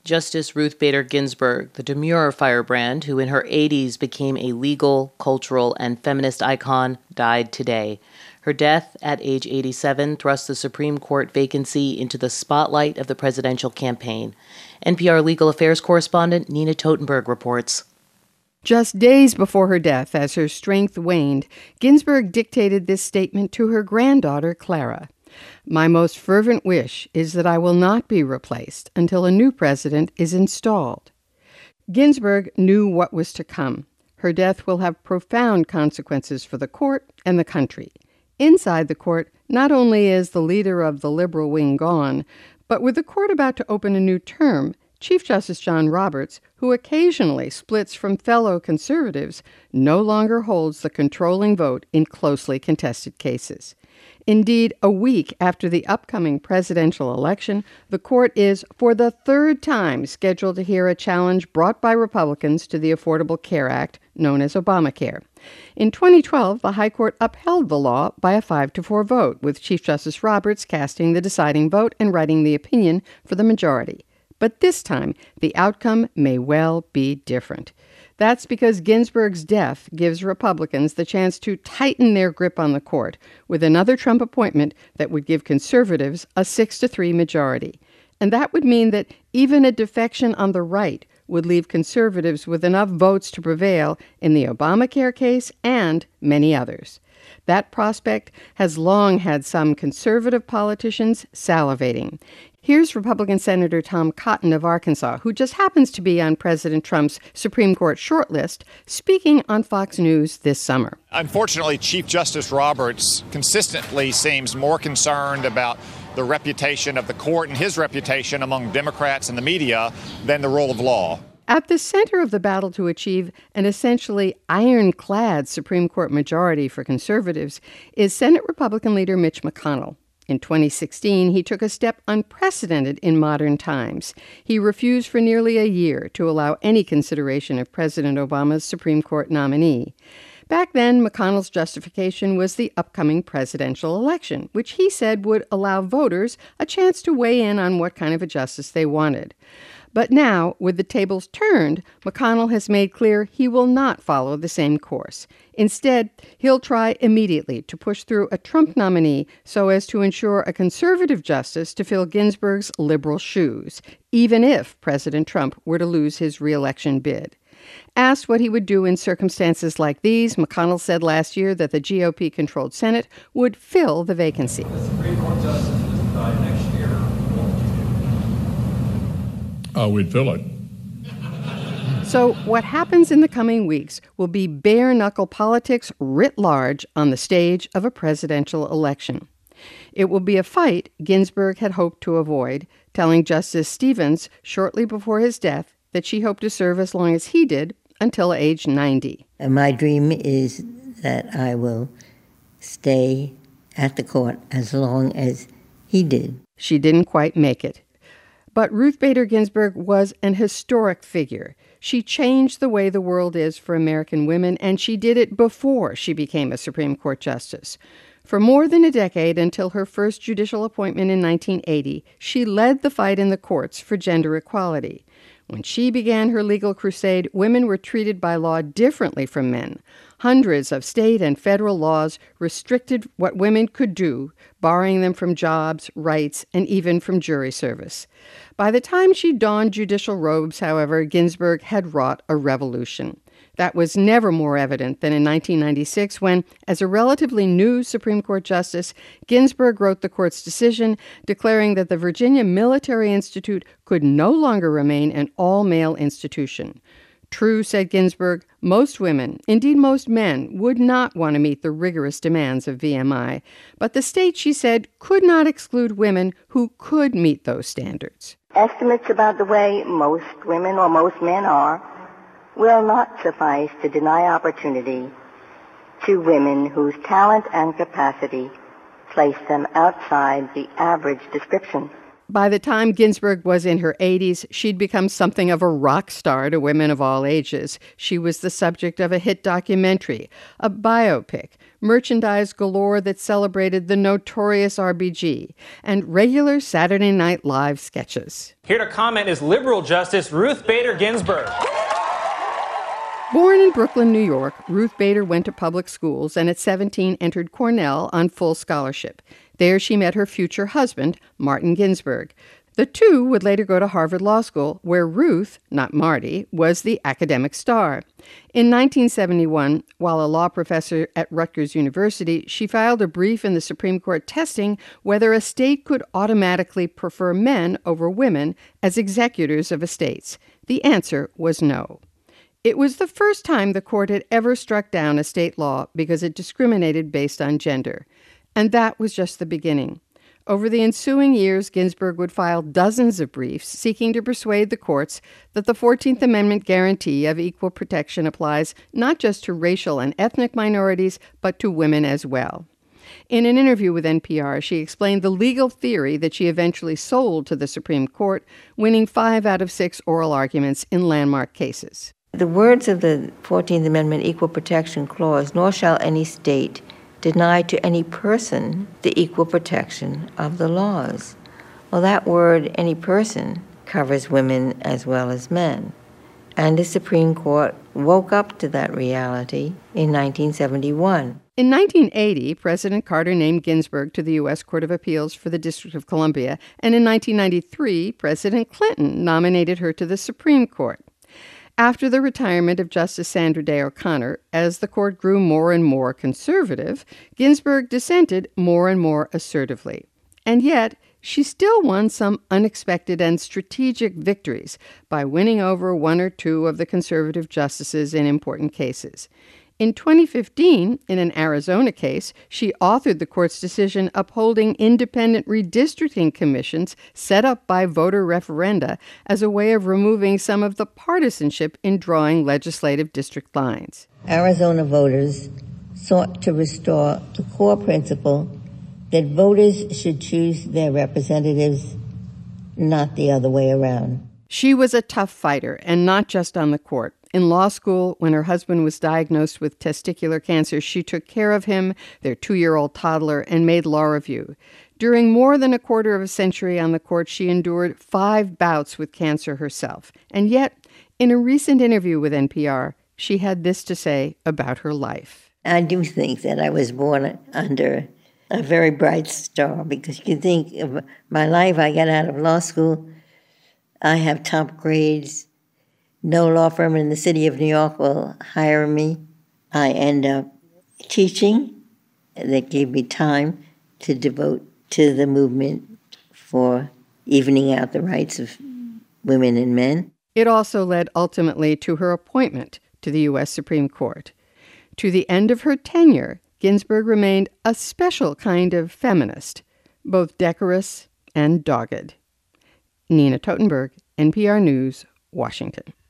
Justice Ruth Bader Ginsburg, the demure firebrand who in her 80s became a legal, cultural, and feminist icon, died today. Her death at age 87 thrust the Supreme Court vacancy into the spotlight of the presidential campaign. NPR legal affairs correspondent Nina Totenberg reports. Just days before her death, as her strength waned, Ginsburg dictated this statement to her granddaughter, Clara. "My most fervent wish is that I will not be replaced until a new president is installed." Ginsburg knew what was to come. Her death will have profound consequences for the court and the country. Inside the court, not only is the leader of the liberal wing gone, but with the court about to open a new term, Chief Justice John Roberts, who occasionally splits from fellow conservatives, no longer holds the controlling vote in closely contested cases. Indeed, a week after the upcoming presidential election, the court is, for the third time, scheduled to hear a challenge brought by Republicans to the Affordable Care Act, known as Obamacare. In 2012, the High Court upheld the law by a 5-4 vote, with Chief Justice Roberts casting the deciding vote and writing the opinion for the majority. But this time, the outcome may well be different. That's because Ginsburg's death gives Republicans the chance to tighten their grip on the court with another Trump appointment that would give conservatives a 6-3 majority. And that would mean that even a defection on the right would leave conservatives with enough votes to prevail in the Obamacare case and many others. That prospect has long had some conservative politicians salivating. Here's Republican Senator Tom Cotton of Arkansas, who just happens to be on President Trump's Supreme Court shortlist, speaking on Fox News this summer. Unfortunately, Chief Justice Roberts consistently seems more concerned about the reputation of the court and his reputation among Democrats and the media than the rule of law. At the center of the battle to achieve an essentially ironclad Supreme Court majority for conservatives is Senate Republican leader Mitch McConnell. In 2016, he took a step unprecedented in modern times. He refused for nearly a year to allow any consideration of President Obama's Supreme Court nominee. Back then, McConnell's justification was the upcoming presidential election, which he said would allow voters a chance to weigh in on what kind of a justice they wanted. But now, with the tables turned, McConnell has made clear he will not follow the same course. Instead, he'll try immediately to push through a Trump nominee so as to ensure a conservative justice to fill Ginsburg's liberal shoes, even if President Trump were to lose his re-election bid. Asked what he would do in circumstances like these, McConnell said last year that the GOP-controlled Senate would fill the vacancy. The Supreme Court justice is died next year. We'd fill it. So what happens in the coming weeks will be bare-knuckle politics writ large on the stage of a presidential election. It will be a fight Ginsburg had hoped to avoid, telling Justice Stevens shortly before his death that she hoped to serve as long as he did until age 90. My dream is that I will stay at the court as long as he did. She didn't quite make it. But Ruth Bader Ginsburg was an historic figure. She changed the way the world is for American women, and she did it before she became a Supreme Court justice. For more than a decade, until her first judicial appointment in 1980, she led the fight in the courts for gender equality. When she began her legal crusade, women were treated by law differently from men. Hundreds of state and federal laws restricted what women could do, barring them from jobs, rights, and even from jury service. By the time she donned judicial robes, however, Ginsburg had wrought a revolution. That was never more evident than in 1996 when, as a relatively new Supreme Court justice, Ginsburg wrote the court's decision declaring that the Virginia Military Institute could no longer remain an all-male institution. True, said Ginsburg, most women, indeed most men, would not want to meet the rigorous demands of VMI, but the state, she said, could not exclude women who could meet those standards. Estimates about the way most women or most men are will not suffice to deny opportunity to women whose talent and capacity place them outside the average description. By the time Ginsburg was in her 80s, she'd become something of a rock star to women of all ages. She was the subject of a hit documentary, a biopic, merchandise galore that celebrated the notorious RBG, and regular Saturday Night Live sketches. Here to comment is liberal Justice Ruth Bader Ginsburg. Born in Brooklyn, New York, Ruth Bader went to public schools and at 17 entered Cornell on full scholarship. There she met her future husband, Martin Ginsburg. The two would later go to Harvard Law School, where Ruth, not Marty, was the academic star. In 1971, while a law professor at Rutgers University, she filed a brief in the Supreme Court testing whether a state could automatically prefer men over women as executors of estates. The answer was no. It was the first time the court had ever struck down a state law because it discriminated based on gender. And that was just the beginning. Over the ensuing years, Ginsburg would file dozens of briefs seeking to persuade the courts that the 14th Amendment guarantee of equal protection applies not just to racial and ethnic minorities, but to women as well. In an interview with NPR, she explained the legal theory that she eventually sold to the Supreme Court, winning 5 out of 6 oral arguments in landmark cases. The words of the 14th Amendment Equal Protection Clause, nor shall any state deny to any person the equal protection of the laws. Well, that word, any person, covers women as well as men. And the Supreme Court woke up to that reality in 1971. In 1980, President Carter named Ginsburg to the U.S. Court of Appeals for the District of Columbia, and in 1993, President Clinton nominated her to the Supreme Court. After the retirement of Justice Sandra Day O'Connor, as the court grew more and more conservative, Ginsburg dissented more and more assertively. And yet, she still won some unexpected and strategic victories by winning over 1 or 2 of the conservative justices in important cases. In 2015, in an Arizona case, she authored the court's decision upholding independent redistricting commissions set up by voter referenda as a way of removing some of the partisanship in drawing legislative district lines. Arizona voters sought to restore the core principle that voters should choose their representatives, not the other way around. She was a tough fighter, and not just on the court. In law school, when her husband was diagnosed with testicular cancer, she took care of him, their 2-year-old toddler, and made law review. During more than a quarter of a century on the court, she endured 5 bouts with cancer herself. And yet, in a recent interview with NPR, she had this to say about her life. I do think that I was born under a very bright star, because you can think of my life. I got out of law school. I have top grades. No law firm in the city of New York will hire me. I end up teaching. That gave me time to devote to the movement for evening out the rights of women and men. It also led ultimately to her appointment to the U.S. Supreme Court. To the end of her tenure, Ginsburg remained a special kind of feminist, both decorous and dogged. Nina Totenberg, NPR News, Washington.